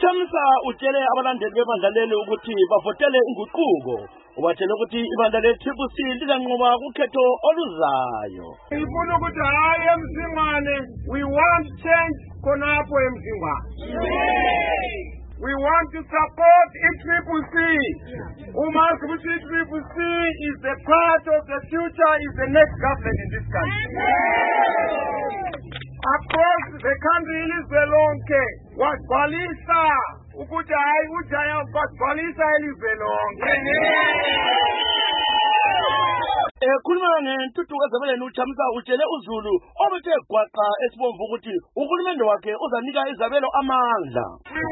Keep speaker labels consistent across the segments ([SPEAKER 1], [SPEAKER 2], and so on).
[SPEAKER 1] UChamisa utshele abalandeli bebandla leli ukuthi bavotele inguquko. Ubatshele ukuthi ibandla le-TCC lizanqoba kukhetho oluzayo.
[SPEAKER 2] Ngifuna ukuthi hayi eMzingwane, we want change khonapho eMzingwane. We want to support i-TCC. Umazi ukuthi i-TCC is the part of the future, is the next government in this country. Across the country ilizwe lonke wagcwalisa ukuthi hayi uJaya wagcwalisa ilizwe lonke.
[SPEAKER 1] Khuluma ngentuthuko ezabeleni uChamisa utshele uZulu obethe gwaqa esibomvu ukuthi uhulumende wakhe uzanika izabelo amandla.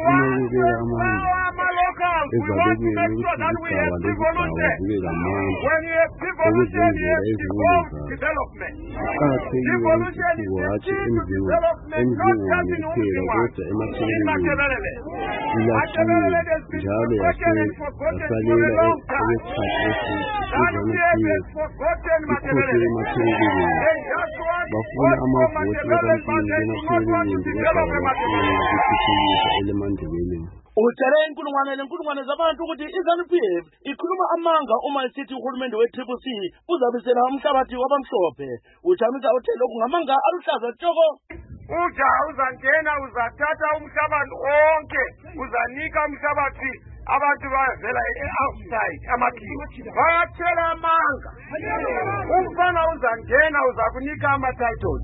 [SPEAKER 3] bafuna amavoti elemandebeleni.
[SPEAKER 1] Utshele inkulungwane zabantu ukuthi iZANU-PF ikhuluma amanga uma isithi uhulumende we-TCC uzabisela umhlabathi wabamhlophe. uChamisa uthe lokhu ngamanga aluhlaza tshoko.
[SPEAKER 2] UJaya uzangena uzathatha umhlabathi wonke, uzanika umhlabathi abantu bavela outside amakhiwo bayathela amanga. Umfana uzangena uzakunika ama-titles.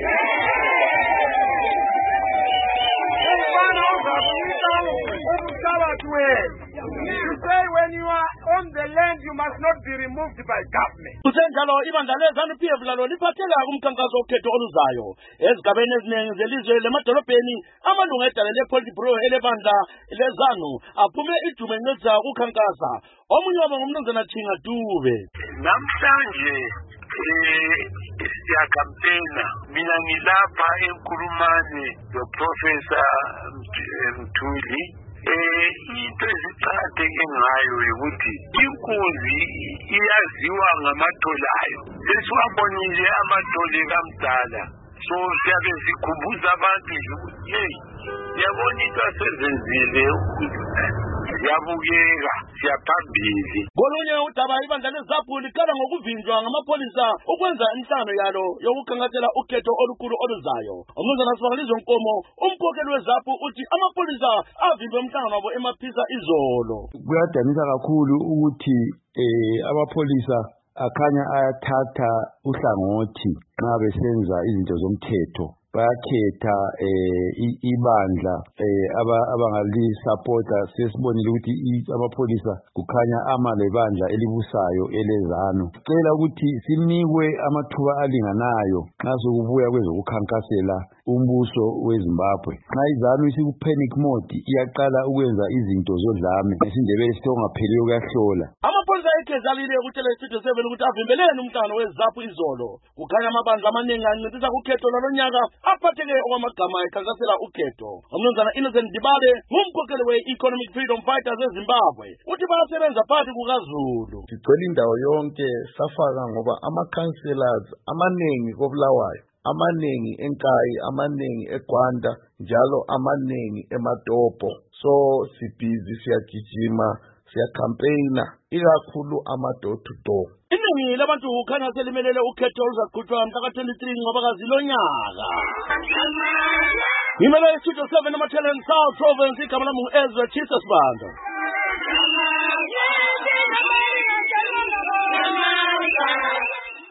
[SPEAKER 2] Umfana uzakunika umhlabathi wenu. You say when you are on the land you must not be removed by government.
[SPEAKER 1] Kusenjalo ibandla le-ZANU-PF lalo liphathela kumkhankaso wokhetho oluzayo. Ezigabeni eziningi zelizwe lemadolobheni amalungu edale le-Politburo elebandla le-ZANU aphume ijume ngeza ukukhankasa. Omunye wabo ngumnumzana Thinga Dube.
[SPEAKER 4] Namhlanje siyakampena. Mina ngilapha eNkulumane noProfessor Mthuli. Into eziqakatheke ngayo ukuthi inkunzi iyaziwa ngamatholayo. Sesiwabonile amathole kamdala. So siyabe sikhumbuza abantu ukuthi hey, yabona into asezenzile siyabukeka siyaphambili.
[SPEAKER 1] Kolunye udaba ibandla leZAPU likhala ngokuvinjwa ngamapolisa ukwenza inhlangano yalo yokukhankasela ukhetho olukhulu oluzayo. Umnumzana Sibangalizo Nkomo umkhokheli weZAPU uthi amapolisa avimbe umhlangano wabo eMaphisa izolo.
[SPEAKER 3] Kuyadanisa kakhulu ukuthi abapolisa akhanya ayathatha uhlangothi nxa besenza izinto zomthetho. Bayakhetha ibandla abangalisupporta. Sesibonile ukuthi amapolisa kukhanya lebandla elibusayo eleZANU. Cela ukuthi sinikwe amathuba alinganayo nxa sokubuya kwezokukhankasela umbuso weZimbabwe. Nxa iZANU isikupanic mode iyaqala ukwenza izinto zodlame ngesindebele sitongapheliyo kuyahlola.
[SPEAKER 1] Amapolisa eKezalile ukutshela iStudio 7 ukuthi avimbelene umhlangano weZAPU izolo. Kukhanya amabandla amaningi ancedisa kukhetho lwalonyaka aphatheke okwamagama ekhankasela ukhetho. Umnumzana Innocent Dibale ngumkhokheli we-Economic Freedom Fighters eZimbabwe uthi bayasebenza phakathi kukaZulu.
[SPEAKER 5] Sigcwele indawo yonke safaka ngoba ama-councillors amaningi koBulawayo, amaningi eNkayi, amaningi eGwanda, njalo amaningi eMatopo. So sibhizi siyagijima siyacampaigna ikakhulu ama-door to door.
[SPEAKER 1] Iningi labantu kukhanya selimelele ukhetho oluzaqhutshwa mhla ka-23 ngoBakazi lonyaka. Ngimele iStudio 7 eMatheleni South Province igama lami ngu-Ezra Chisas Banda.